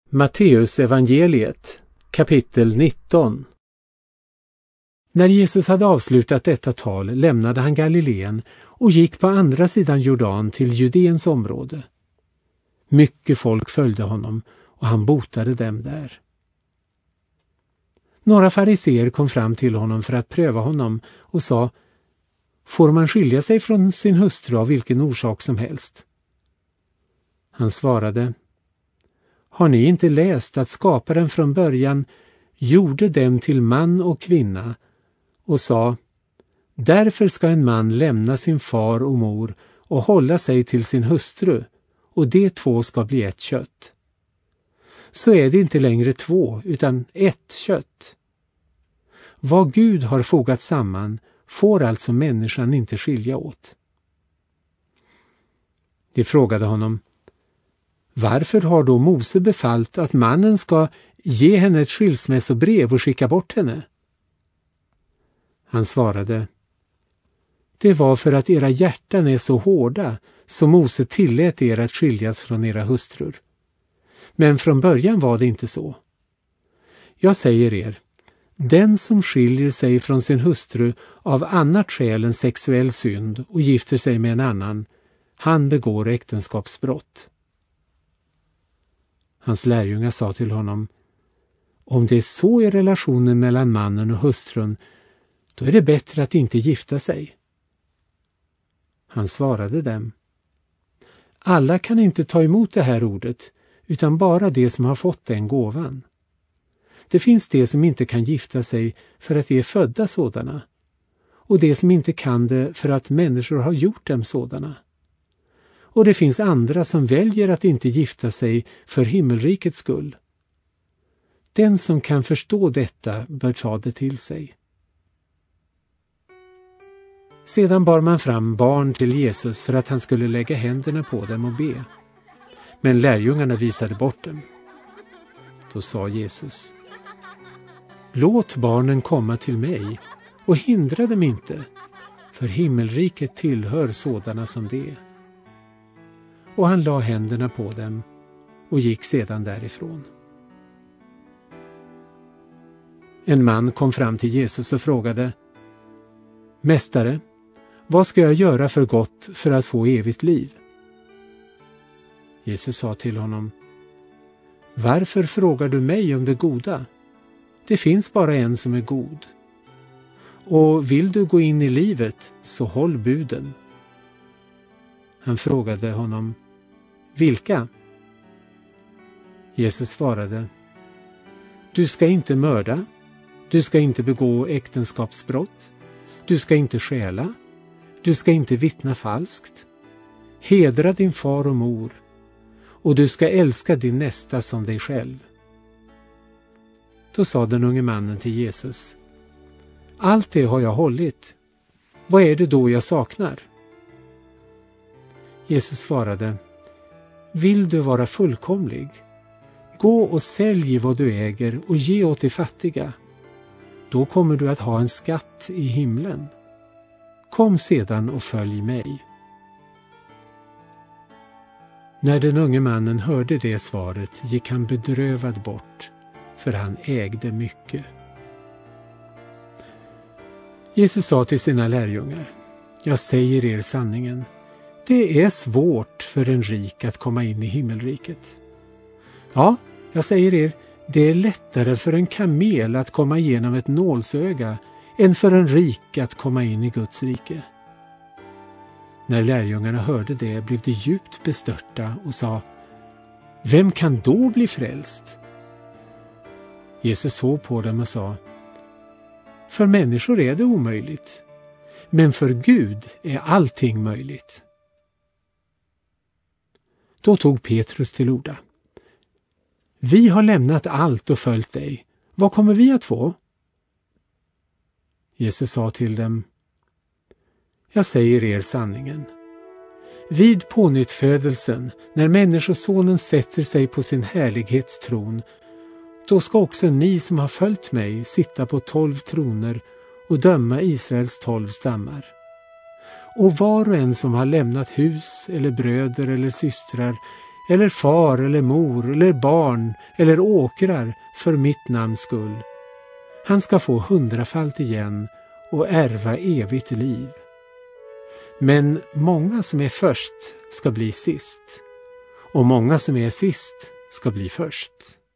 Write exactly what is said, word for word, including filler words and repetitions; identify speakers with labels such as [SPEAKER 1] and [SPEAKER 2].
[SPEAKER 1] Matteus evangeliet, kapitel nitton. När Jesus hade avslutat detta tal lämnade han Galileen och gick på andra sidan Jordan till Judeens område. Mycket folk följde honom och han botade dem där. Några fariseer kom fram till honom för att pröva honom och sa: Får man skilja sig från sin hustru av vilken orsak som helst? Han svarade: Har ni inte läst att skaparen från början gjorde dem till man och kvinna och sa: Därför ska en man lämna sin far och mor och hålla sig till sin hustru, och de två ska bli ett kött. Så är det inte längre två, utan ett kött. Vad Gud har fogat samman får alltså människan inte skilja åt. De frågade honom: Varför har då Mose befallt att mannen ska ge henne ett skilsmässobrev och skicka bort henne? Han svarade: Det var för att era hjärtan är så hårda som Mose tillät er att skiljas från era hustrur. Men från början var det inte så. Jag säger er, den som skiljer sig från sin hustru av annat skäl än sexuell synd och gifter sig med en annan, han begår äktenskapsbrott. Hans lärjungar sa till honom: Om det är så i relationen mellan mannen och hustrun, då är det bättre att inte gifta sig. Han svarade dem: Alla kan inte ta emot det här ordet, utan bara de som har fått den gåvan. Det finns de som inte kan gifta sig för att de är födda sådana, och de som inte kan det för att människor har gjort dem sådana. Och det finns andra som väljer att inte gifta sig för himmelrikets skull. Den som kan förstå detta bör ta det till sig. Sedan bar man fram barn till Jesus för att han skulle lägga händerna på dem och be. Men lärjungarna visade bort dem. Då sa Jesus: Låt barnen komma till mig och hindra dem inte, för himmelriket tillhör sådana som det. Och han la händerna på dem och gick sedan därifrån. En man kom fram till Jesus och frågade: Mästare, vad ska jag göra för gott för att få evigt liv? Jesus sa till honom: Varför frågar du mig om det goda? Det finns bara en som är god. Och vill du gå in i livet, så håll buden. Han frågade honom: Vilka? Jesus svarade: Du ska inte mörda, du ska inte begå äktenskapsbrott, du ska inte stjäla, du ska inte vittna falskt, hedra din far och mor, och du ska älska din nästa som dig själv. Då sa den unge mannen till Jesus: Allt det har jag hållit. Vad är det då jag saknar? Jesus svarade: Vill du vara fullkomlig? Gå och sälj vad du äger och ge åt de fattiga. Då kommer du att ha en skatt i himlen. Kom sedan och följ mig. När den unge mannen hörde det svaret gick han bedrövad bort, för han ägde mycket. Jesus sa till sina lärjungar: Jag säger er sanningen. Det är svårt för en rik att komma in i himmelriket. Ja, jag säger er, det är lättare för en kamel att komma igenom ett nålsöga än för en rik att komma in i Guds rike. När lärjungarna hörde det blev de djupt bestörta och sa: Vem kan då bli frälst? Jesus såg på dem och sa: För människor är det omöjligt, men för Gud är allting möjligt. Då tog Petrus till orda: Vi har lämnat allt och följt dig. Vad kommer vi att få? Jesus sa till dem: Jag säger er sanningen. Vid pånyttfödelsen, när människosonen sätter sig på sin härlighetstron, då ska också ni som har följt mig sitta på tolv troner och döma Israels tolv stammar. Och var och en som har lämnat hus eller bröder eller systrar eller far eller mor eller barn eller åkrar för mitt namns skull, han ska få hundrafalt igen och ärva evigt liv. Men många som är först ska bli sist, och många som är sist ska bli först.